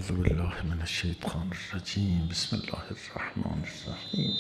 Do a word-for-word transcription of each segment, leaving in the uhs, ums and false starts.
اعوذ بالله من الشیطان الرجیم. بسم الله الرحمن الرحیم.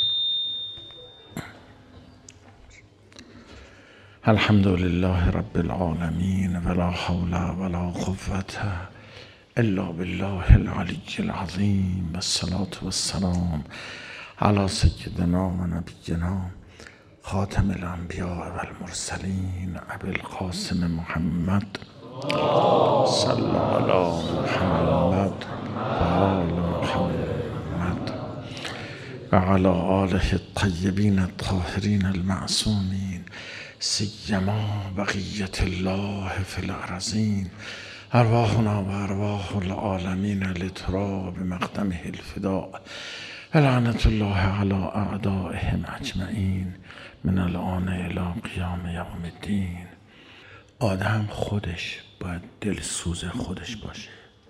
الحمد لله رب العالمین ولا حول ولا قوة الا بالله العلی العظیم. والصلاة والسلام علی سیدنا و نبینا خاتم الانبیاء والمرسلین ابی القاسم محمد صلی علی محمد و آل محمد و علی آله الطیبین الطاهرین المعصومین سیما بقیت الله فی الارضین. ارواحنا و ارواح العالمین لتراب مقدمه الفداء لعنت الله علی اعدائهم اجمعین من الان الی قیام یوم الدین. آدم خودش باید دلسوز خودش باشه.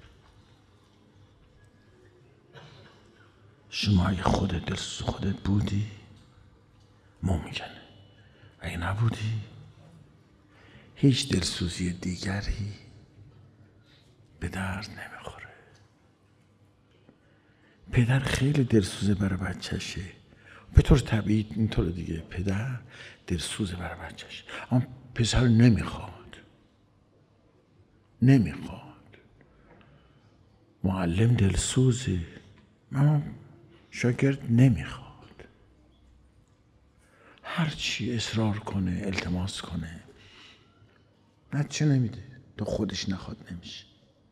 شما اگه خودت دلسوز خودت بودی مو میکنه، اگه نبودی هیچ دلسوزی دیگری به درد نمیخوره. پدر خیلی دلسوزه برای بچهشه، به طور طبیعی اینطور دیگه. پدر دلسوزه برای بچهشه، اما پسر نمیخواد نمیخواد معلم دلسوزه اما شاگرد نمیخواد. هرچی اصرار کنه التماس کنه نتیجه نمیده، تا خودش نخواد نمیشه.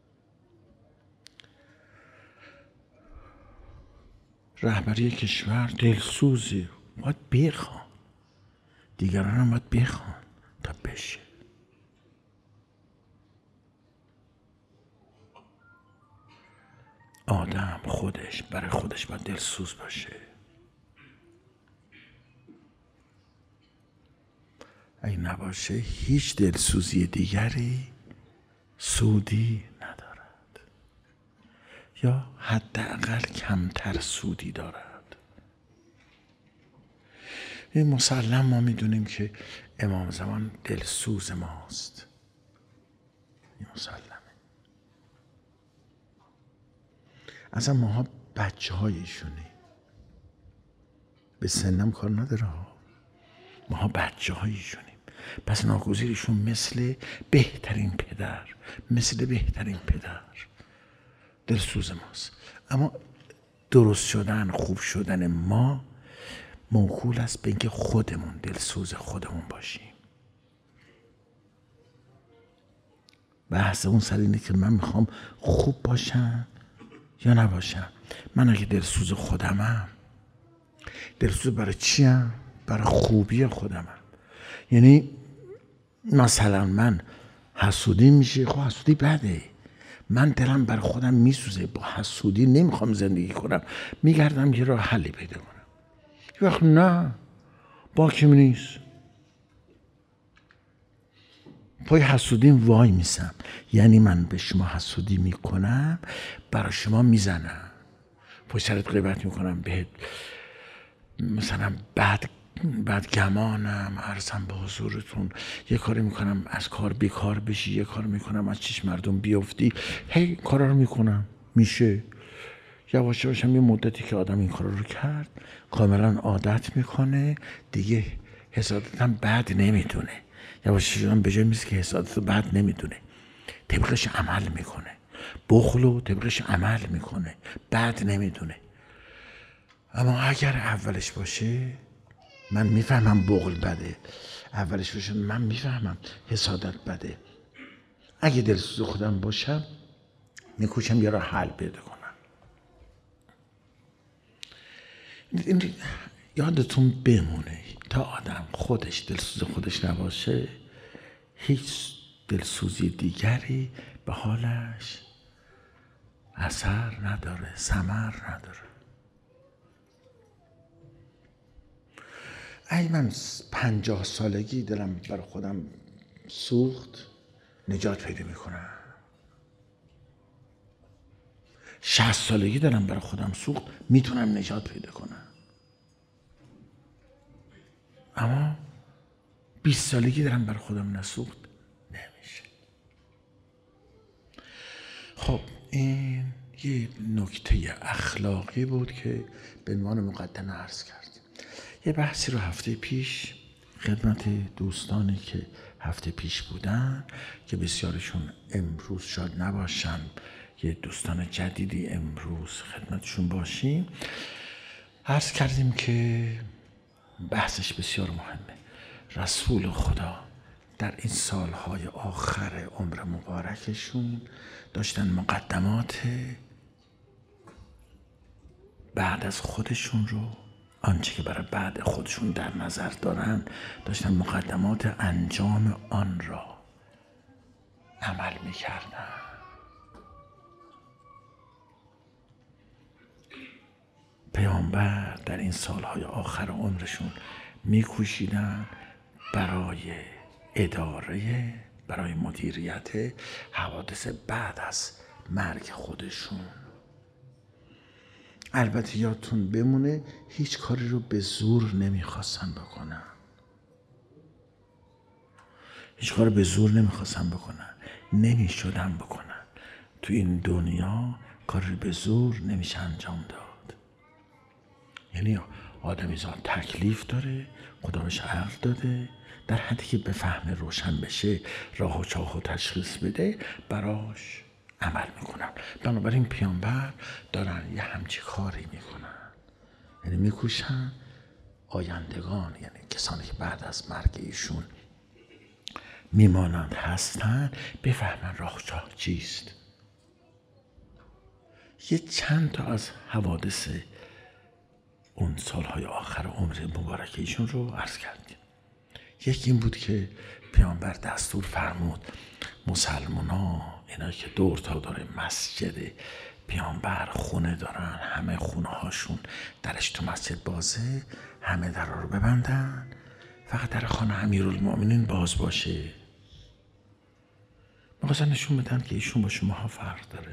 رهبری کشور دلسوزی باید بخوان، دیگران هم باید بخوان تا بشه. آدم خودش برای خودش باید دلسوز باشه. اگه نباشه هیچ دلسوزی دیگری سودی ندارد، یا حداقل کمتر سودی دارد. این مسلم ما میدونیم که امام زمان دلسوز ماست، این مسلمه. اصلا ماها بچه هایشونی، به سنم کار نداره ها، ماها بچه هایشونیم. پس ناگزیرشون مثل بهترین پدر مثل بهترین پدر دلسوز ماست. اما درست شدن خوب شدن ما موکول است به اینکه خودمون دلسوز خودمون باشیم. بحث اون سر اینه که من میخوام خوب باشم یا نباشم. من اگه دلسوز خودمم، دلسوز برای چیم؟ برای خوبی خودمم. یعنی مثلا من حسودی میشه، خب حسودی بده، من دلم برای خودم میسوزه، با حسودی نمیخوام زندگی کنم، میگردم یه راه حلی پیدا کنم. یه وقت نه، باکم نیست، پای حسودیم وای میسم. یعنی من به شما حسودی میکنم، برای شما میزنم، پای سرت غیبت میکنم، بهت مثلا بد بعد گمانم، عرضم به حضورتون، یه کاری میکنم از کار بیکار بشی، یه کار میکنم از چیش مردم بیفتی. هی کارا رو میکنم، میشه یواش یواش هم یه مدتی که آدم این کارا رو کرد کاملا عادت میکنه دیگه، حسادتم بد نمیدونه. یواش یواش به جای میرسه که حسادت بد نمیدونه، طبقش عمل میکنه. بخلو طبقش عمل میکنه، بد نمیدونه. اما اگر اولش باشه، من میفهمم بغل بده، اولش باشه من میفهمم حسادت بده، اگه دلسوز خودم باشم میکوشم یه راه حل پیدا کنم. این یادتون بمونه، تا آدم خودش دلسوز خودش نباشه هیچ دلسوزی دیگری به حالش اثر نداره، ثمر نداره. ای من پنجاه سالگی دلم برای خودم سوخت، نجات پیدا میکنم. شصت سالگی دلم برای خودم سوخت، میتونم نجات پیدا کنم. اما بیست سالگی دلم برای خودم نسوخت، نمیشه. خب این یه نکته اخلاقی بود که به عنوان مقدمه عرض کردیم. یه بحثی رو هفته پیش خدمت دوستانی که هفته پیش بودن که بسیارشون امروز شاید نباشن، یه دوستان جدیدی امروز خدمتشون باشیم، عرض کردیم که بحثش بسیار مهمه. رسول خدا در این سالهای آخر عمر مبارکشون داشتن مقدمات بعد از خودشون رو، آنچه که برای بعد خودشون در نظر دارن، داشتن مقدمات انجام آن را عمل میکردن. پیامبر در این سالهای آخر عمرشون میکوشیدن برای اداره، برای مدیریت حوادث بعد از مرگ خودشون. البته یادتون بمونه هیچ کاری رو به زور نمیخواستن بکنن، هیچ کار به زور نمیخواستن بکنن، نمیشدن بکنن. تو این دنیا کاری به زور نمیشه انجام داد. یعنی آدمی زاد تکلیف داره، خدا بهش عقل داده، در حدی که به فهم روشن بشه، راه و چاه و تشخیص بده، براش عمل میکنن. بنابراین پیامبر دارن یه همچی کاری میکنن، یعنی میکوشن آیندگان، یعنی کسانی که بعد از مرگ ایشون میمانند هستن، بفهمن راه و چاه چیست. یه چند تا از حوادث اون سالهای آخر عمر مبارک ایشون رو عرض کردیم. یکی این بود که پیامبر دستور فرمود مسلمانا، اینا که دور تا داره مسجد پیامبر خونه دارن، همه خونه هاشون درش تو مسجد بازه، همه در رو ببندن، فقط در خانه امیرالمؤمنین باز باشه. می‌خواستن نشون بدن که ایشون با شماها فرق داره.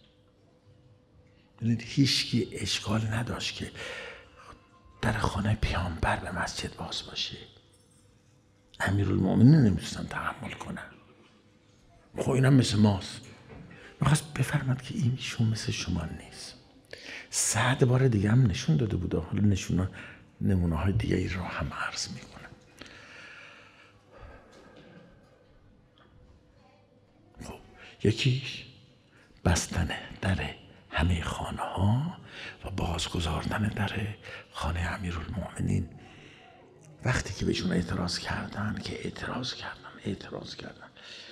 ببینید هیچکی اشکال نداشت که در خانه پیامبر به مسجد باز باشه. امیرالمؤمنین نمیتونستن تحمل کنن. خب اینم مثل ماست. میخواست بفرماد که این ایشون مثل شما نیست. صد بار دیگه هم نشون داده بود. حالا نشون نمونه های دیگه ای رو هم عرض میکنم. خب یکیش بستن در همه خانه ها و بازگذاردن در خانه امیرالمؤمنین. وقتی که بهشون اعتراض کردن که اعتراض کردن اعتراض کردن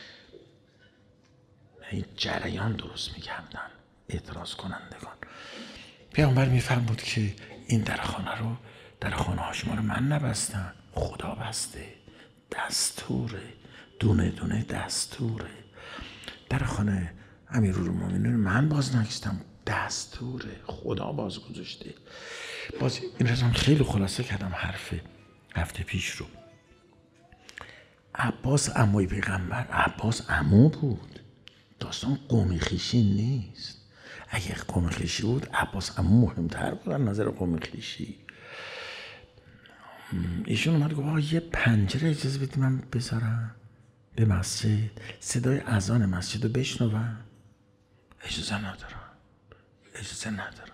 این جریان درست میکردن اعتراض کنندگان، پیامبر میفرمود که این در خانه رو، در خانه ها شما رو من نبستم، خدا بسته، دستوره، دونه دونه دستوره. در خانه امیرالمؤمنین من باز نگذاشتم، دستوره، خدا باز گذاشته. باز این رسم خیلی خلاصه کردم حرف هفته پیش رو. عباس عموی پیغمبر، عباس عمو بود، داستان قومی خویشی نیست. اگه قومی خویشی بود عباس عمو مهمتر بود از نظر قومی خویشی. ایشون اومد گفت یه پنجره اجازه بدید من بذارم به مسجد، صدای اذان مسجد رو بشنوم. اجازه ندارم، اجازه ندارم.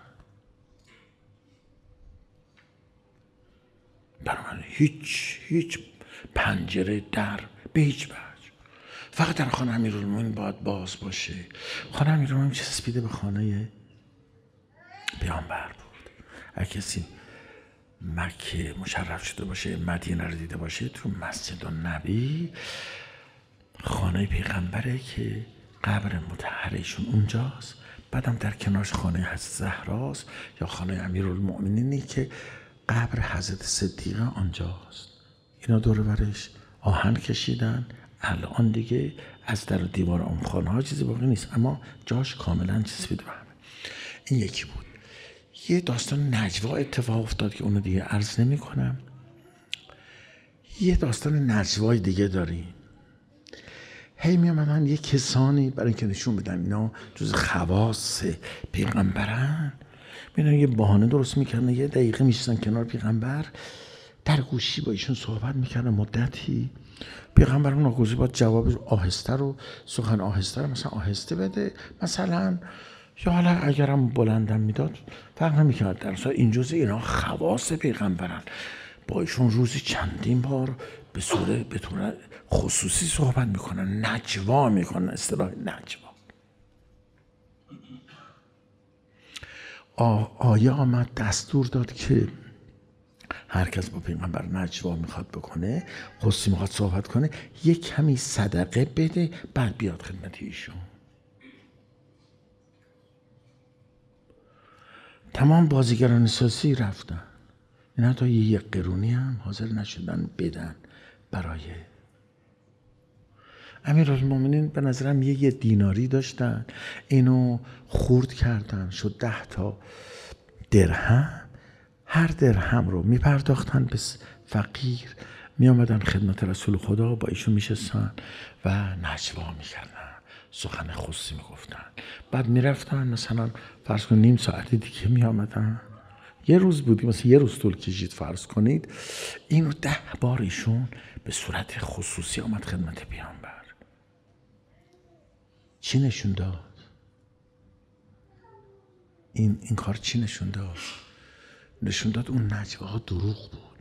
برای من هیچ هیچ پنجره در به هیچ وجه، فقط در خانه امیرالمؤمنین باید باز باشه. خانه امیرالمؤمنین چسبیده به خانه پیامبر بود. اگه کسی مکه مشرف شده باشه، مدینه رو دیده باشه، تو مسجد النبی خانه پیغمبره که قبر مطهرشون اونجاست، بعدم در کنارش خانه حضرت زهراست یا خانه امیرالمؤمنینی که قبر حضرت صدیقه آنجاست. اینا دور برش آهن کشیدن. الان دیگه از در دیوار اون خانه ها چیزی باقی نیست، اما جاش کاملا چسبیده به همه. این یکی بود. یه داستان نجوا اتفاق افتاد که اونو دیگه عرض نمی کنم. یه داستان نجوای دیگه داریم. هی می آمدن یه کسانی برای اینکه نشون بدن اینا جز خواص پیغمبرن، میدونن یه بهانه درست میکردن، یه دقیقه میشستن کنار پیغمبر، در گوشی با ایشون صحبت میکردن مدتی. پیغمبر ناگزیر باید جواب آهسته رو، سخن آهسته رو مثلا آهسته بده مثلا، یا حالا اگرم بلندم میداد فرق نمیکرد. در اصلا این جزء اینا خواص پیغمبرن. با ایشون روزی چندین بار به صورت به طور خصوصی صحبت میکنن، نجوا میکنن، اصطلاح نجوا. آیه آمد دستور داد که هر کس با پیغمبر نجوا میخواد بکنه، خصوصی میخواد صحبت کنه، یک کمی صدقه بده بعد بیاد خدمت ایشون. تمام بازیگران سیاسی رفتن، این حتی یک قرونی هم حاضر نشدن بدن برای امیرالمومنین. به نظرم یه یه دیناری داشتن، اینو خورد کردن شد ده تا درهم. هر درهم رو میپرداختن به فقیر، میامدن خدمت رسول خدا، با ایشون میشستن و نجوا میکردن، سخن خصوصی میگفتن. بعد میرفتن مثلا فرض کنید نیم ساعتی دیگه میامدن. یه روز بودی مثلا یه روز طول کشید فرض کنید، اینو ده بار ایشون به صورت خصوصی آمد خدمت پیامبر. چی نشون داد؟ این این کار چی نشون داد؟ نشون داد اون نجواها دروغ بود،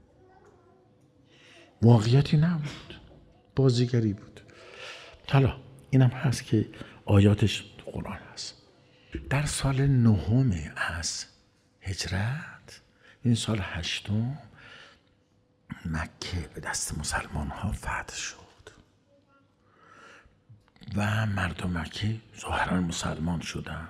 واقعیتی نبود، بازیگری بود. حالا اینم هست که آیاتش تو قرآن هست. در سال نهم از هجرت، این سال هشتم، مکه به دست مسلمان ها فتح شد و مردم مکه ظاهرا مسلمان شدند.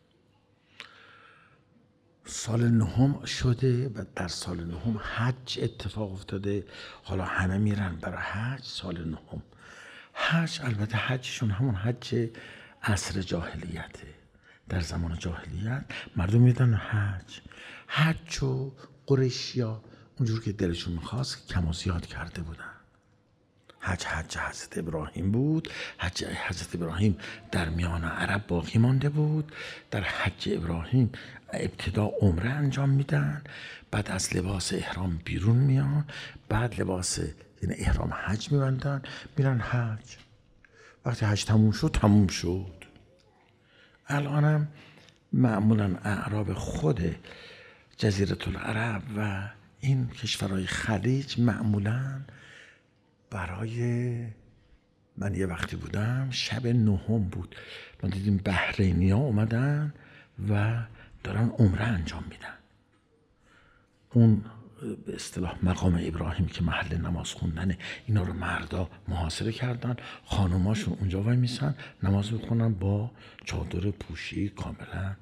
سال نهم شده و در سال نهم حج اتفاق افتاده. حالا همه میرن برای حج سال نهم. حج البته حجشون همون حج عصر جاهلیته. در زمان جاهلیت مردم میدن حج. حج و قریشیا اونجور که دلشون میخواست کم و زیاد کرده بودن. حج حج حضرت ابراهیم بود. حج حضرت ابراهیم در میان عرب باقی مانده بود. در حج ابراهیم ابتدا عمره انجام میدن، بعد از لباس احرام بیرون میان، بعد لباس یعنی احرام حج میبندن، میرن حج. وقتی حج تموم شد تموم شد. الانم معمولا اعراب خود جزیره العرب و این کشورهای خلیج معمولا برای، من یه وقتی بودم شب نهم بود، ما دیدیم بحرینی ها اومدن و دارن عمره انجام میدن. اون به اصطلاح مقام ابراهیم که محل نماز خوندنه، اینا رو مردا محاصره کردن، خانوماشون اونجا وای میسن نماز میخونن با چادر پوشی کاملا.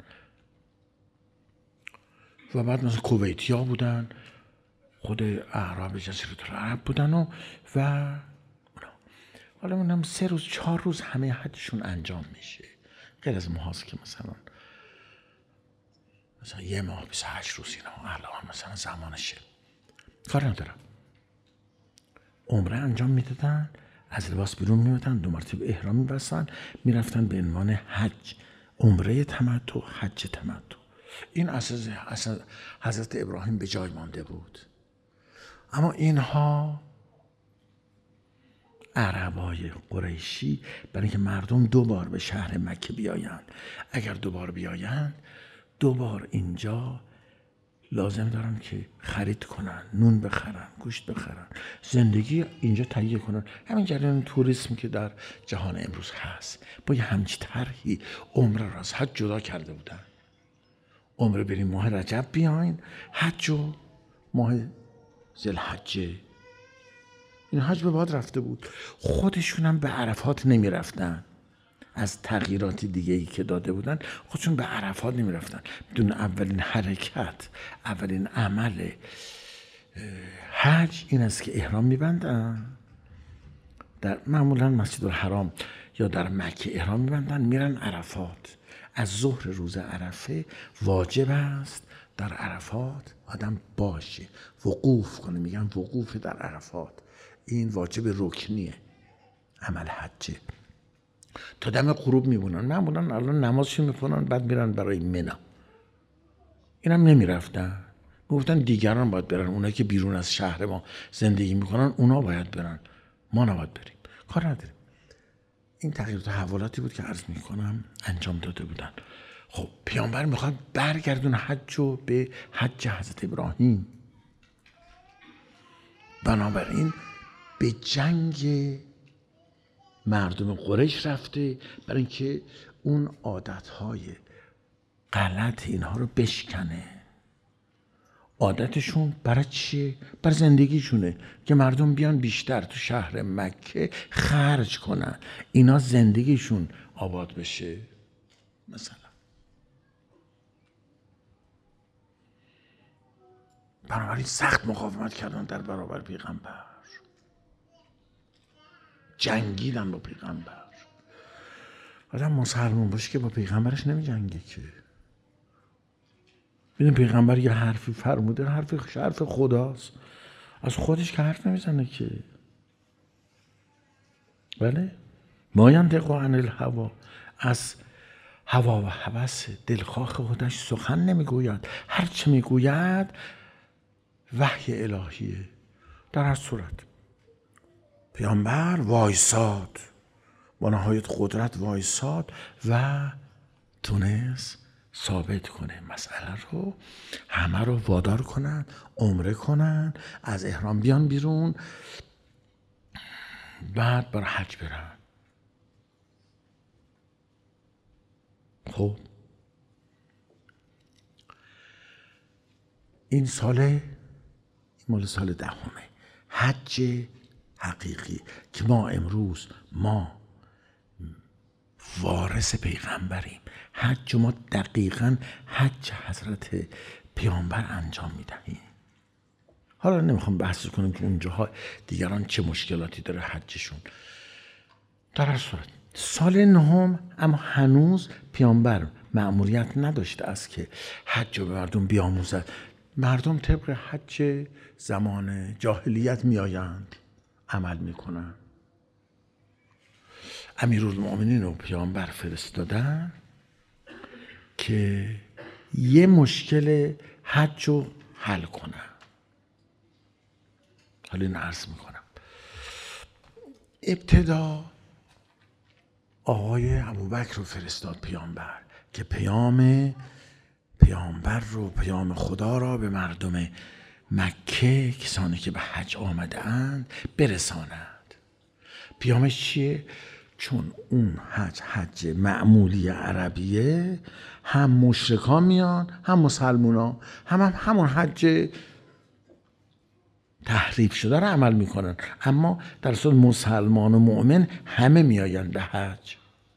و بعد مثلا کویتی ها بودن، خود اعراب جزیره العرب بودن و و حالا منم سه روز چهار روز همه حجشون انجام میشه، غیر از ماهاست که مثلا مثلا یه ماه بیست و هشت روز اینا الان مثلا زمانشه. کار ندارم. عمره انجام میدادن، از لباس بیرون میمدن، دو مرتبه احرام میبستن، میرفتن به عنوان حج، عمره تمتع، حج تمتع. این اساس حضرت ابراهیم به جای مانده بود. اما اینها عربای قریشی برای اینکه مردم دو بار به شهر مکه بیایند، اگر دو بار بیایند دو بار اینجا لازم دارن که خرید کنن، نون بخرن، گوشت بخرن، زندگی اینجا تهیه کنن. همین جریان توریسم که در جهان امروز هست، با یه همچی طرحی عمره را از حج جدا کرده بودن. عمره بریم ماه رجب بیاین، حج و ماه ذوالحجه. این حج به باد رفته بود. خودشون هم به عرفات نمی رفتن. از تغییرات دیگه ای که داده بودن خودشون به عرفات نمی رفتن. بدون اولین حرکت، اولین عمل حج این است که احرام می بندن. در معمولا مسجد الحرام یا در مکه احرام می بندن، میرن عرفات. از ظهر روز عرفه واجب است در عرفات آدم باشه، وقوف کنه. میگن وقوف در عرفات، این واجب رکنیه، عمل حجه. تا دم غروب میمونن. معمولا الان نمازشون میکنن بعد میرن برای منا. اینم نمیرفتن، گفتن دیگران باید برن، اونایی که بیرون از شهر ما زندگی میکنن اونا باید برن، ما نباید بریم، کار نداریم. این تغییر و تحولاتی بود که عرض میکنم انجام داده بودن. خب پیامبر میخواد برگردون حج رو به حج حضرت ابراهیم. بنابراین به جنگ مردم قریش رفته برای اینکه اون عادتهای غلط اینها رو بشکنه. عادتشون برای چیه؟ برای زندگیشونه که مردم بیان بیشتر تو شهر مکه خرج کنن، اینا زندگیشون آباد بشه. مثلا بنابراین سخت مقاومت کردن در برابر پیغمبر، جنگیدن با پیغمبر. آدم مسلمان باشه که با پیغمبرش نمی جنگه که. ببین پیغمبر یه حرفی فرموده، حرف حرف خداست، از خودش که حرف نمیزنه که. بله ما ینطق عن الهوا، از هوا و هوس دلخواه خودش سخن نمیگوید، هر چه میگوید وحی الهیه. در هر صورت پیامبر وایساد، با نهایت قدرت وایساد و تونست ثابت کنه مسئله رو، همه رو وادار کنن عمره کنن، از احرام بیان بیرون، بعد برای حج برن. خب این ساله مال سال دهمه حج حقیقی که ما امروز ما وارث پیغمبریم. حج ما دقیقاً حج حضرت پیامبر انجام میدهیم. حالا نمیخوام بحث کنیم که اونجاها دیگران چه مشکلاتی داره حجشون. در هر صورت سال نهم اما هنوز پیامبر مأموریت نداشته است که حج رو به مردم بیاموزد. مردم طبق حج زمان جاهلیت میآیند، عمل میکنن. امیرالمؤمنین و پیامبر فرستادن که یه مشکل حج رو حل کنن. حالا این عرض میکنم. ابتدا آقای ابوبکر رو فرستاد پیامبر که پیام پیامبر رو، پیام خدا را به مردم مکه، کسانی که به حج آمده اند، برساند. پیامش چیه؟ چون اون حج حج معمولی عربیه، هم مشرکان میان هم مسلمونا، هم, هم همون حج تحریف شده رو عمل میکنن، اما در اصل مسلمان و مؤمن همه میآیند به حج.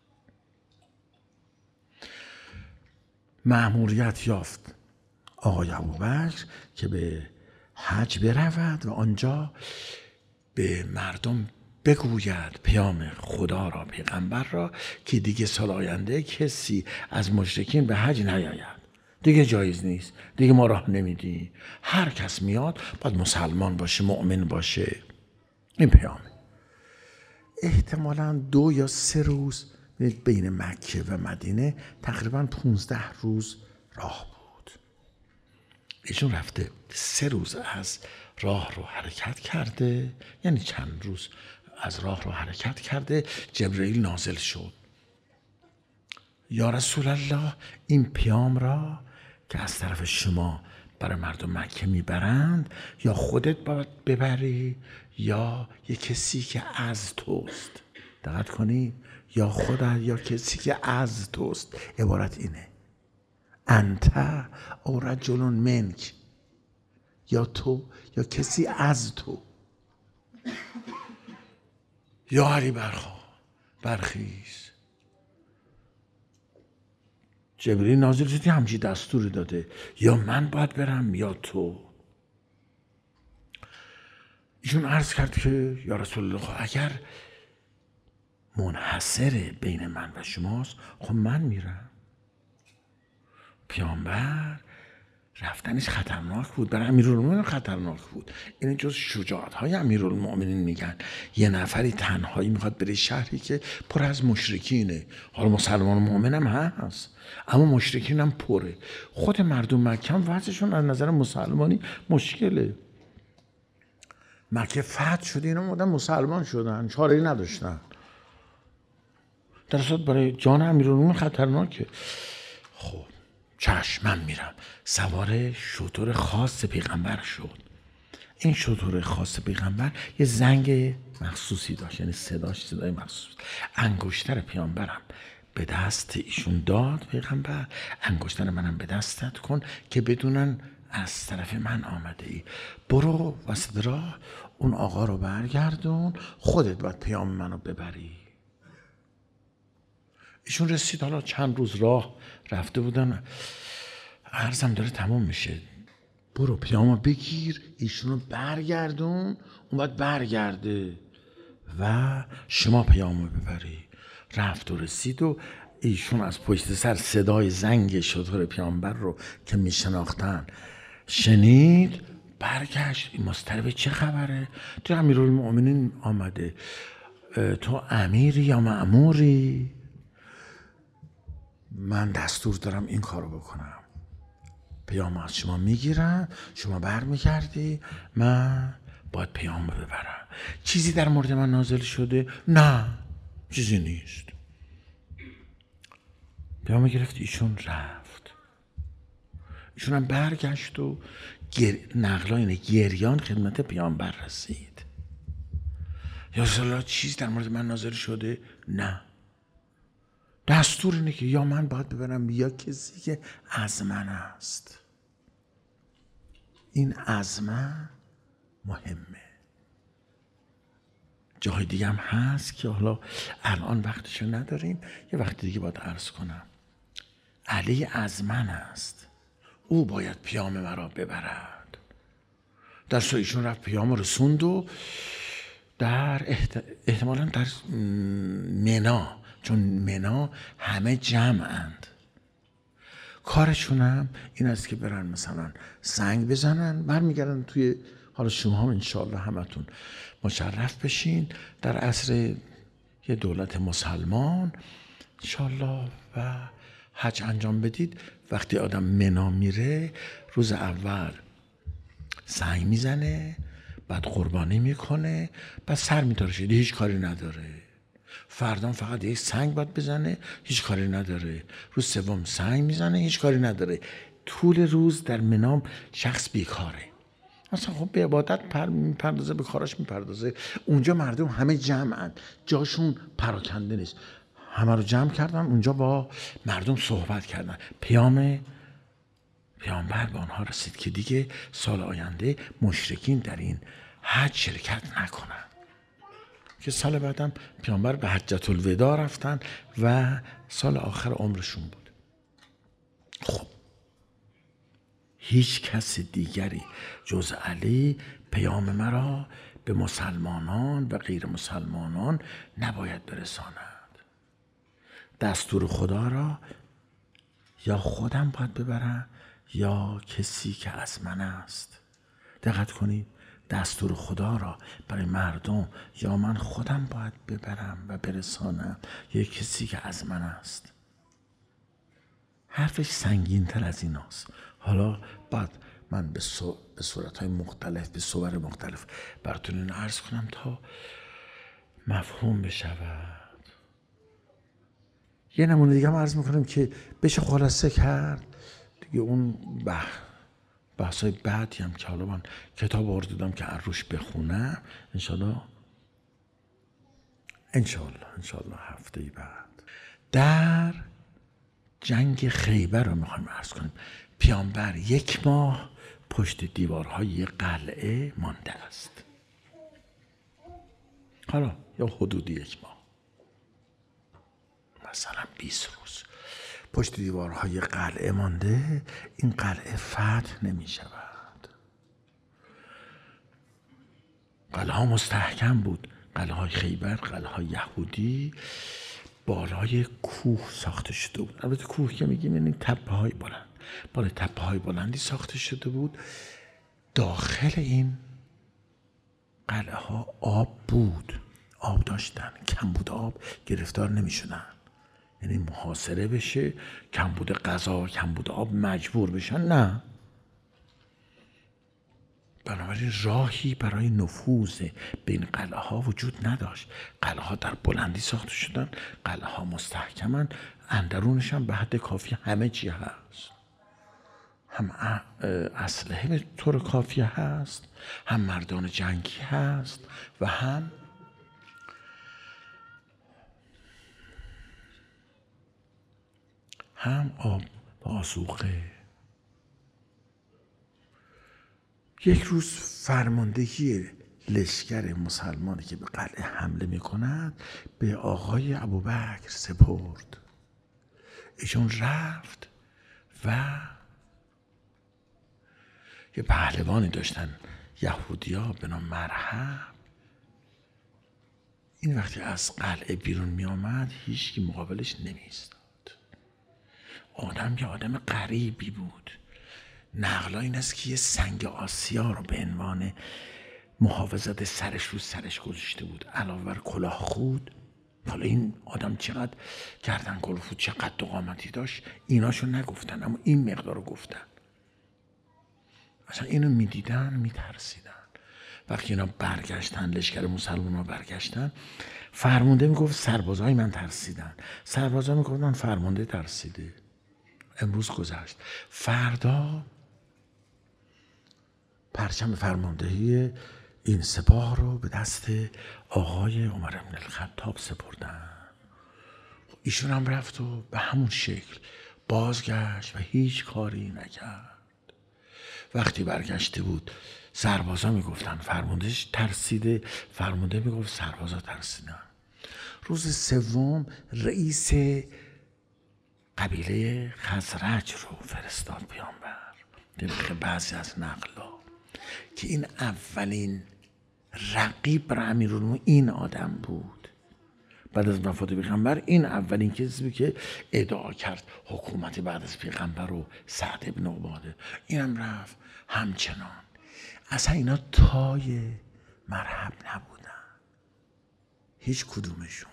مأموریت یافت آقای ابوبکر که به حج برود و آنجا به مردم بگوید پیام خدا را، پیغمبر را، که دیگه سال آینده کسی از مشرکین به حج نیاید، دیگه جایز نیست، دیگه ما راه نمیدیم، هر کس میاد باید مسلمان باشه، مؤمن باشه. این پیامه. احتمالاً دو یا سه روز بین مکه و مدینه تقریباً پونزده روز راه بود. ایشون رفته سه روز از راه رو حرکت کرده، یعنی چند روز از راه رو حرکت کرده. جبرئیل نازل شد. یا رسول الله، این پیام را که از طرف شما برای مردم مکه میبرند، یا خودت باید ببری یا یک کسی که از توست. دقت کنید، یا خودت یا کسی که از توست. عبارت اینه: انت او رجل منک، یا تو یا کسی از تو. یا علی برخا برخیز. جبرئیل نازل شد همچین دستوری داده، یا من باید برم یا تو. ایشون عرض کرد که یا رسول الله، اگر منحصر بین من و شماست خب من میرم. پیامبر رفتنش خطرناک بود، برای امیرالمومنین خطرناک بود. این جز شجاعت های امیرالمومنین میگن. یه نفری تنهایی میخواد بره شهری که پر از مشرکینه. حالا مسلمان و مؤمن هم هست، اما مشرکین هم پره. خود مردم مکه هم وضعشون از نظر مسلمانی مشکله. مکه فتح شده، اینا مدام مسلمان شدن، چاره‌ای نداشتن. در اصل برای جان امیرالمومنین خطرناکه. خب چشم، من میرم. سوار شتر خاص پیغمبر شد. این شتر خاص پیغمبر یه زنگ مخصوصی داشت، یعنی صداش صدای مخصوص. انگشتر پیامبرم به دست ایشون داد پیغمبر، انگشتر منم به دستت کن که بدونن از طرف من آمده ای. برو وسط راه اون آقا رو برگردون، خودت باید پیام منو ببری. ایشون رسید، حالا چند روز راه رفته بودن، عرضم داره تموم میشه. برو پیامو بگیر، ایشونو برگردون، اون باید برگرده و شما پیامو ببری. رفت و رسید و ایشون از پشت سر صدای زنگ شتر پیامبر رو که میشناختن شنید، برگشت. این مضطرب چه خبره؟ تو امیرالمومنین آمده، تو امیری یا مأموری؟ من دستور دارم این کارو بکنم، پیام از شما میگیرم، شما برمیگردی، من باید پیام ببرم. چیزی در مورد من نازل شده؟ نه، چیزی نیست. پیام گرفت، ایشون رفت. ایشون هم برگشت و گر... نقلاین گریان خدمت پیامبر رسید. یا رسول الله چیزی در مورد من نازل شده؟ نه. دستور اینه که یا من باید ببرم یا کسی که از من است. این از من مهمه. جای دیگه هم هست که حالا الان وقتشو نداریم، یه وقت دیگه باید عرض کنم. علی از من است، او باید پیام مرا ببرد. در سو ایشون رفت پیام رسوند و در احت... احتمالاً در منا، چون منا همه جمعند، کارشونم این است که برن مثلا سنگ بزنن، برمیگردن توی، حالا شما هم انشاءالله همتون مشرف بشین در عصر یه دولت مسلمان انشاءالله و حج انجام بدید. وقتی آدم منا میره، روز اول سنگ میزنه، بعد قربانی میکنه، بعد سر میترشه، هیچ کاری نداره. فردا فقط یک سنگ باید بزنه، هیچ کاری نداره. روز سوم سنگ میزنه، هیچ کاری نداره. طول روز در منام شخص بیکاره. اصلا خب به عبادت پر میپردازه، به کاراش میپردازه. اونجا مردم همه جمعن، جاشون پراکنده نیست. همه رو جمع کردن اونجا، با مردم صحبت کردن. پیام پیامبر به آنها رسید که دیگه سال آینده مشرکین در این حج شرکت نکنن. که سال بعدم پیامبر به حجة الوداع رفتن و سال آخر عمرشون بود. خب هیچ کس دیگری جز علی پیام مرا به مسلمانان و غیر مسلمانان نباید برساند. دستور خدا را یا خودم باید ببرم یا کسی که از من است. دقت کنید، دستور خدا را برای مردم یا من خودم باید ببرم و برسانم یا کسی که از من است. حرفش سنگین تر از این است. حالا بعد من به, سو... به صورتهای مختلف، به صور مختلف براتون این عرض کنم تا مفهوم بشود. یه نمونه دیگه هم عرض میکنم که بشه خلاصه کرد دیگه. اون بح... بحثای بعدی هم که حالا من کتاب آورده دادم که روش بخونم انشالله انشالله انشالله هفته بعد. در جنگ خیبر رو میخوایم عرض کنیم. پیامبر یک ماه پشت دیوارهای قلعه مانده است، حالا یا حدود یک ماه، مثلا بیست روز پشت دیوارهای قلعه مانده. این قلعه فتح نمی شود. قلعه ها مستحکم بود، قلعه های خیبر، قلعه های یهودی بالای کوه ساخته شده بود. البته کوه که میگیم یعنی تپه های بلند، بالای تپه های بلندی ساخته شده بود. داخل این قلعه ها آب بود، آب داشتن، کمبود آب گرفتار نمی شدن، یعنی محاصره بشه، کمبود غذا، کمبود آب مجبور بشن، نه. بنابراین راهی برای نفوذ به این قلعه ها وجود نداشت. قلعه ها در بلندی ساخته شدن، قلعه ها مستحکمن، اندرونش هم به حد کافی همه چی هست، هم اسلحه به طور کافی هست، هم مردان جنگی هست و هم هم آب و آذوقه. یک روز فرماندهی لشکر مسلمانی که به قلعه حمله می کند به آقای ابوبکر سپرد. ایشون رفت و یه پهلوانی داشتن یهودیا به نام مرحب. این وقتی از قلعه بیرون می آمد هیچ کی مقابلش نمی ایستاد. آدم یه آدم غریبی بود. نقلا این است که یه سنگ آسیا رو به عنوان محافظت سرش رو سرش گذاشته بود، علاوه بر کلاه خود. حالا این آدم چقدر گردن کلاه خود، چقدر قامتی داشت، ایناشو نگفتن، اما این مقدار رو گفتن. مثلا اینو میدیدن میترسیدن. وقتی اینا برگشتن، لشکر مسلمان ها برگشتن، فرمانده میگفت سربازای من ترسیدن، سربازا میگفتن فرمانده ترسیده. امروز گذشت. فردا پرچم فرماندهی این سپاه رو به دست آقای عمر بن الخطاب سپردن. ایشون هم رفت و به همون شکل بازگشت و هیچ کاری نکرد. وقتی برگشته بود سربازا میگفتن فرماندهش ترسیده، فرمانده میگفت سربازا ترسیدن. روز سوم رئیس قبیله خزرج رو فرستاد پیامبر، طبق بعضی از نقلا، که این اولین رقیب بر امیرالمومنین این آدم بود. بعد از وفات پیغمبر این اولین کسی بود که ادعا کرد حکومت بعد از پیغمبر رو سعد ابن عباده. اینم رفت همچنان. اصلا اینا تای مرحب نبودن، هیچ کدومشون.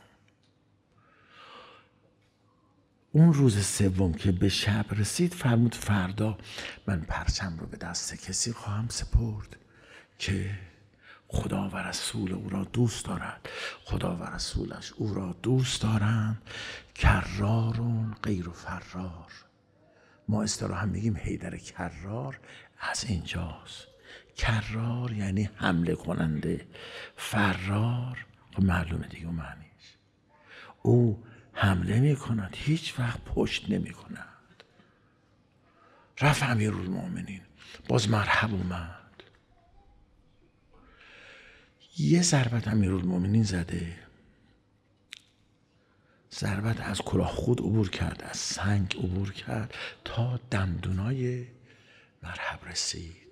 اون روز سوم که به شب رسید فرمود فردا من پرچم رو به دست کسی خواهم سپرد که خدا و رسول او را دوست دارد، خدا و رسولش او را دوست دارند. کرارون غیر و فرار. ما اصطلاحاً میگیم حیدر کرار از اینجاست. کرار یعنی حمله کننده، فرار خب معلومه دیگه معنیش. او حمله می کند، هیچ وقت پشت نمی کند. رفت امیرالمومنین، باز مرحب اومد، یه ضربت امیرالمومنین زده، ضربت از کلاه خود عبور کرد، از سنگ عبور کرد تا دندونای مرحب رسید.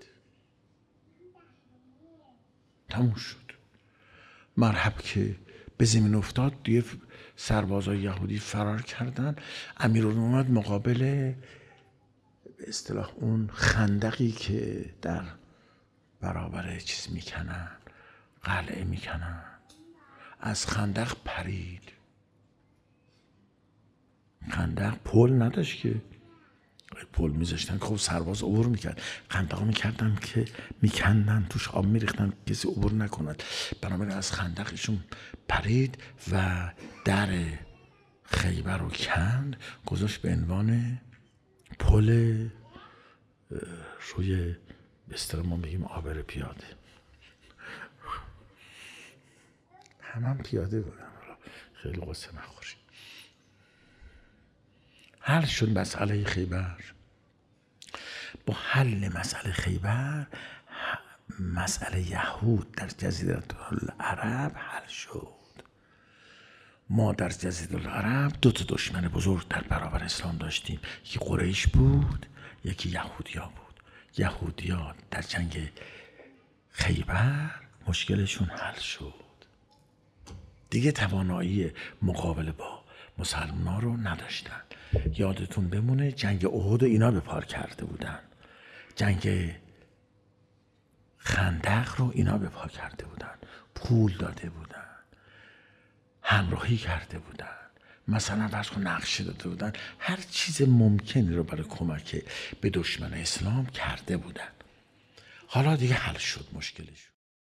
تموم شد. مرحب که به زمین افتاد دیگه سربازای یهودی فرار کردن. امیرالمومنین مقابل به اصطلاح اون خندقی که در برابر چیز میکنن، قلعه میکنن، از خندق پرید. خندق پل نداشت که پل میذاشتن که خب سرباز عبور میکرد، خندق میکردن که میکندن توش آب میریختن کسی عبور نکند. بنابراین از خندقشون پرید و در خیبر رو کند، گذاشت به عنوان پل روی به اصطلاح ما بگیم آبر پیاده. همه هم پیاده بودن، خیلی قصه نخورید. حل شد مسئله خیبر. با حل مسئله خیبر مسئله یهود در جزیره العرب حل شد. ما در جزیره العرب دو تا دشمن بزرگ در برابر اسلام داشتیم، یکی قریش بود، یکی یهودیا بود. یهودیا در جنگ خیبر مشکلشون حل شد، دیگه توانایی مقابله با مسلمان رو نداشتن. یادتون بمونه جنگ احد اینا به پا کرده بودن، جنگ خندق رو اینا به پا کرده بودن، پول داده بودن، همراهی کرده بودن، مثلا فرض کن نقشه داده بودن، هر چیز ممکنی رو برای کمک به دشمن اسلام کرده بودن. حالا دیگه حل شد مشکلش.